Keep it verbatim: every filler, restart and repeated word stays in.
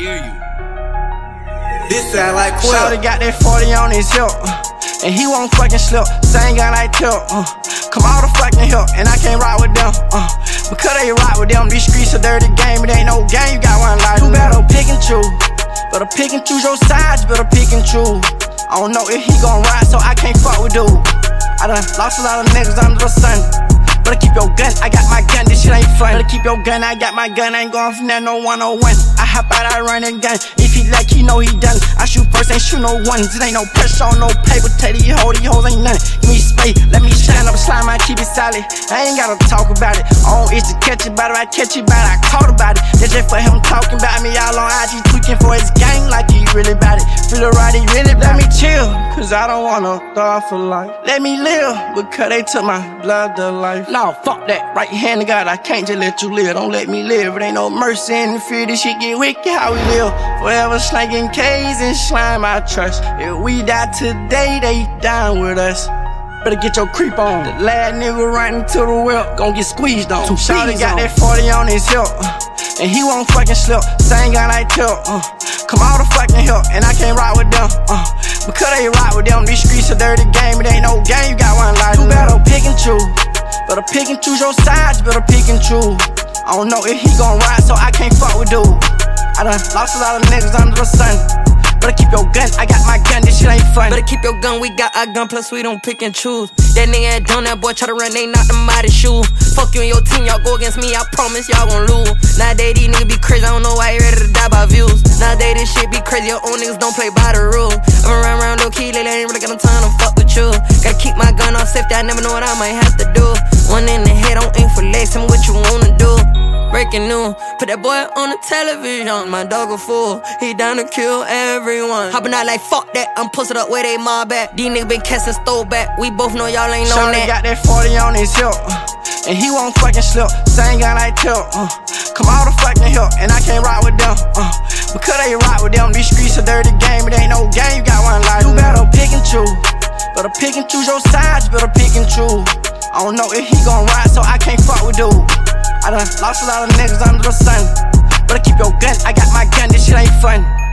hear you. This sound like Quill. Shawty got that forty on his hip, uh, and he won't fucking slip. Same gun like Tip, uh, come all the fucking hip, and I can't ride with them, uh, because they ride with them. These streets a dirty game, it ain't no game. You got one life. You better pick and choose, better pick and choose your sides, better pick and choose. I don't know if he gon' ride, so I can't fuck with dude. I done lost a lot of niggas under the sun. Better keep your gun, I got my gun, this shit ain't fun. Better keep your gun, I got my gun, I ain't going for that no one oh one. I hop out, I run and gun. If he like, he know he done. I shoot first, ain't shoot no ones. It ain't no pressure on no paper. Tell these hoes, these hoes ain't nothing. Give me space, let me shine up, slime, I keep it solid. I ain't gotta talk about it. I don't itch to catch it, but if I catch it, but I caught about it. That's just for him talking about me. All on I G tweaking for his gang like he really about it. Feel it right, he really about it. Let me chill, cause I don't wanna die for life. Let me live, because they took my blood to life. Nah, fuck that. Right hand to God, I can't just let you live. Don't let me live. It ain't no mercy in the fear. This shit get wicked how we live. Forever slanging K's and slime I trust. If we die today, they down with us. Better get your creep on. The last nigga running to the whip, gon' get squeezed on. Shawty got that forty on his hip, uh, and he won't fucking slip. Same gun like Tip, uh, come all the fucking hip, and I can't ride with them, uh, because they ride with them. These streets a dirty game, it ain't no game. You got one life. You better pick and choose. Better pick and choose your sides, better pick and choose. I don't know if he gon' ride, so I can't fuck with dude. I done lost a lot of niggas under the sun. Better keep your gun, I got my gun, this shit ain't fun. Better keep your gun, we got our gun, plus we don't pick and choose. That nigga ain't done, that boy try to run, they knock them out of shoes. Fuck you and your team, y'all go against me, I promise y'all gon' lose. Nowadays these niggas be crazy, I don't know why you ready to die by views. Nowadays this shit be crazy, your own niggas don't play by the rules. I'm around around low key, lately I ain't really got no time to fuck with you. Gotta keep my gun on safety, I never know what I might have to do. One in the head, don't aim for legs, tell me what you wanna do. Breaking news, put that boy on the television. My dog a fool, he down to kill everyone. Hopping out like fuck that, I'm posted up where they mob at. These niggas been casting stole back, we both know y'all ain't on that. Shawty got that forty on his hip, uh, and he won't fucking slip. Same gun like Tip, uh, come all the fucking hip, and I can't ride with them, uh, because they ride with them. These streets a dirty game, it ain't no game. You got one life. You better pick and choose, better pick and choose your sides, better pick and choose. I don't know if he gon' ride, so I can't fuck with dude. I done lost a lot of niggas under the sun. Better keep your gun, I got my gun, this shit ain't fun.